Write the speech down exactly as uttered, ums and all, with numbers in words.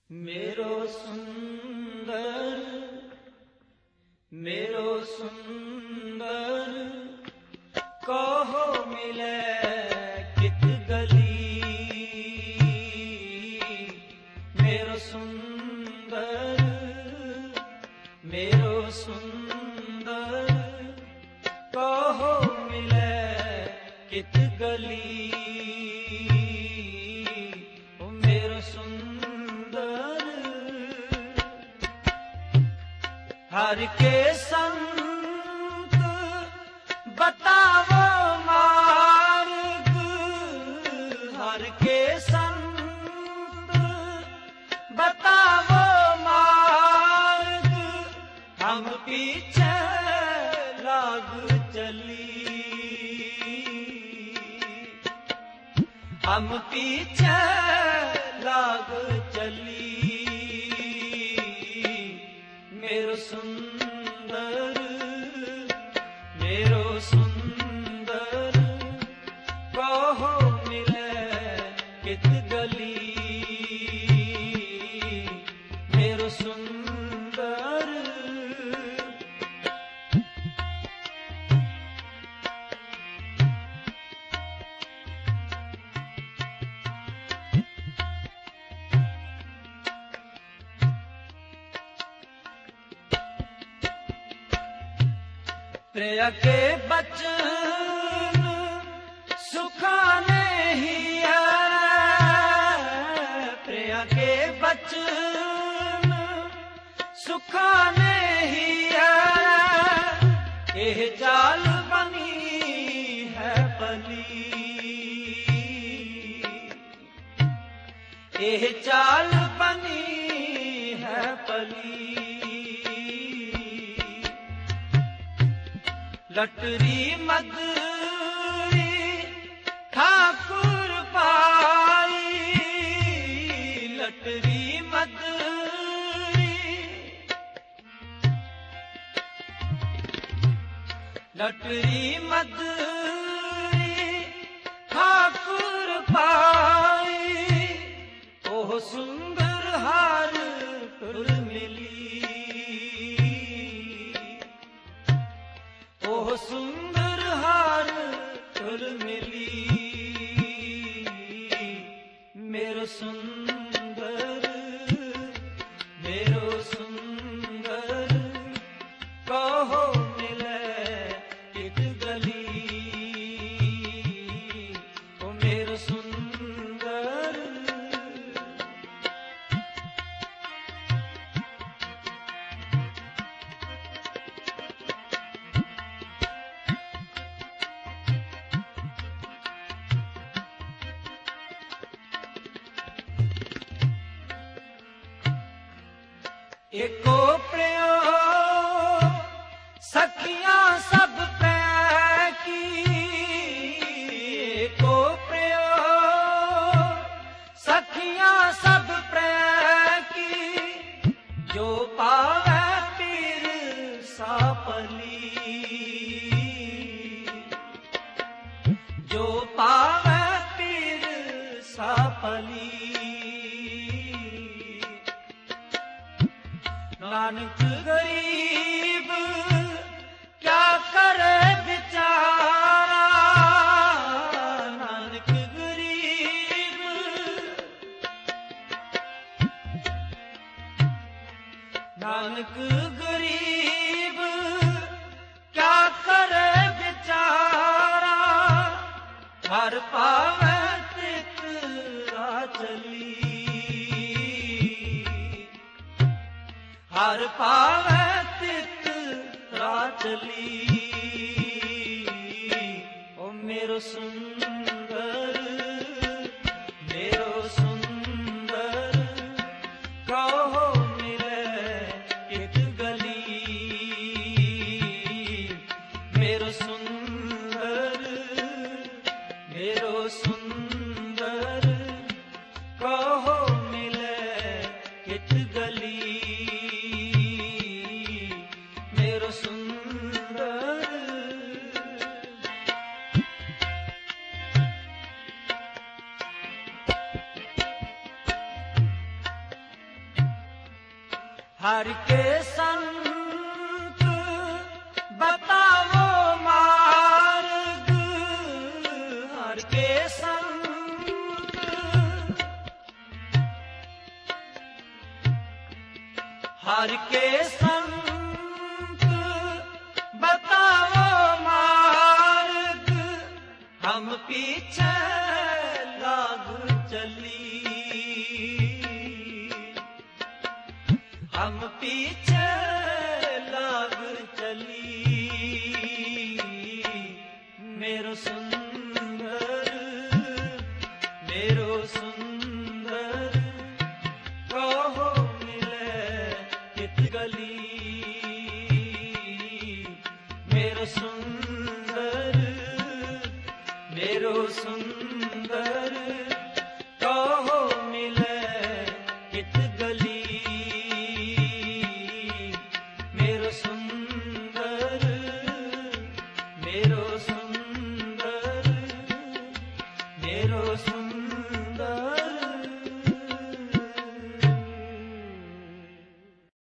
मेरो सुंदर मेरो सुंदर कहो मिले कित गली। मेरो सुंदर मेरो सुंदर कहो मिले कित गली। ओ मेरो सुंदर हर के संत बतावो मार्ग। हर के संत बतावो मार्ग। हम पीछे लाग चली हम पीछे लाग चली। मेरो सुंदर मेरो सुंदर कहो मिले कित गली। मेरो सुंदर प्रिय के बचन सुखाने ही है। प्रिय के बचन सुखाने ही है। एह जाल बनी है पली एह जाल बनी है पली। लटरी मदरी ठाकुर पाई। लटरी मदरी लटरी मदरी ठाकुर पाई। ओह सुंदर हार तुल मिली। ओह सुंदर हार तुल मिली। मेरो सुंदर मेरो सुंदर कहो मिले कित गली। ओ मेरो सुंदर एको प्रियो सखियां सब पैकी। एको प्रियो सखियां सब पैकी। जो पावे पीर सापली जो पावे पीर सापली। नानक गरीब क्या करे बेचारा। नानक गरीब नानक गरीब क्या करे बेचारा। हर पावे तितरा चली हर पावे तितरा चली। ओ मेरो सुंदर मेरो सुंदर कहो मिले कित गली। मेरो सुंदर मेरो सुंदर कहो मिले कित गली। मेरो सुंदर हर के संत बताओ मार्ग, हर के संत हर के संत बताओ मार्ग, हम पीछे लाग चली, हम पीछे लाग चली। मेरो सुंदर मेरो सुंदर कहो मिले कित गली, मेरो सुंदर मेरो सुंदर कहो मिले कित गली।